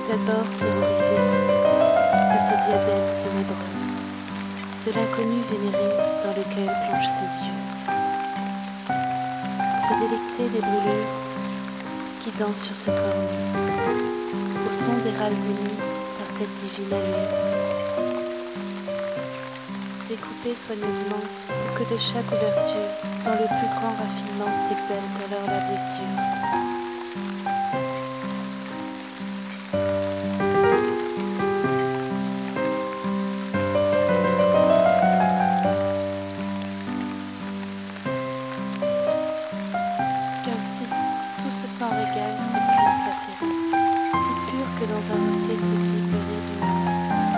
D'abord terrorisé face au diadème ténébreux de l'inconnu vénéré dans lequel plongent ses yeux. Se délecter des brûlures qui dansent sur ce corps nu, au son des râles émus par cette divine allure. Découpés soigneusement pour que de chaque ouverture, dans le plus grand raffinement s'exalte alors la blessure. Qu'ainsi, tout ce sang régal s'épuise lacéré, si pur que dans un reflet s'exhibe le rire du mal.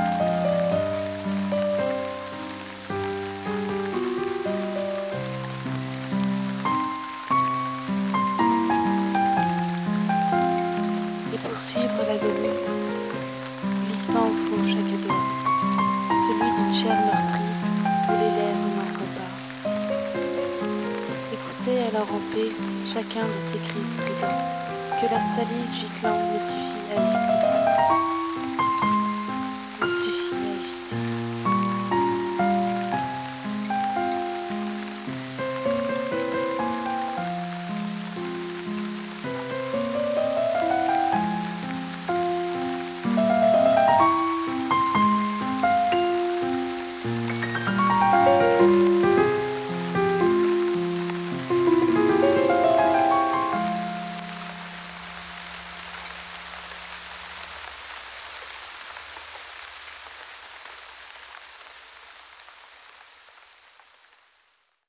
Et poursuivre l'agonie, glissant au fond chaque doigt, celui d'une chair meurtrie où les lèvres n'entrent pas. Écoutez alors en paix chacun de ces cris stridents, que la salive giclante ne suffit à éviter.